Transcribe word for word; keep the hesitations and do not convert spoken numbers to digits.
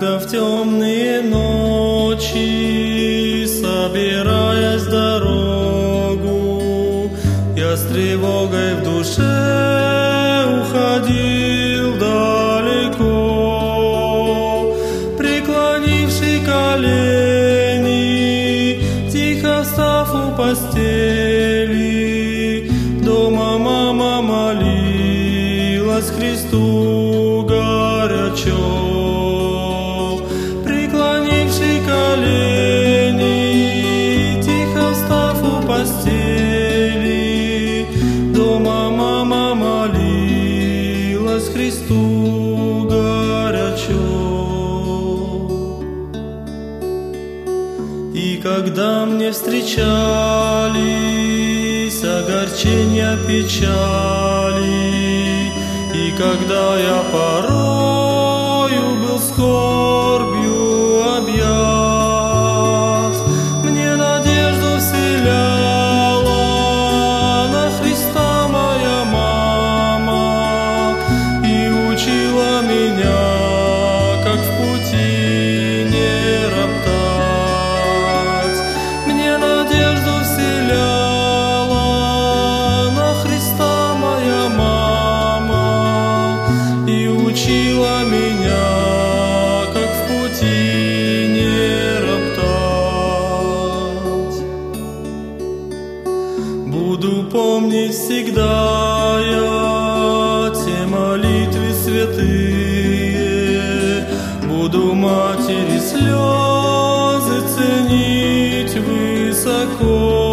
Когда в темные ночи, собираясь в дорогу, я с тревогой в душе уходил далеко, преклонивший колени, тихо встав у постели, дома мама молилась Христу горячо. Преклонивший колени, тихо встав у постели, дома мама молилась Христу горячо. И когда мне встречались огорчения, печали, и когда я порою был скорбью объят, мне надежду вселяла на Христа моя мама и учила меня, как в пути не роптать. Мне надежду вселяла на Христа моя мама и учила меня, как в пути не роптать. Буду помнить всегда я те молитвы святые, буду матери слезы ценить высоко.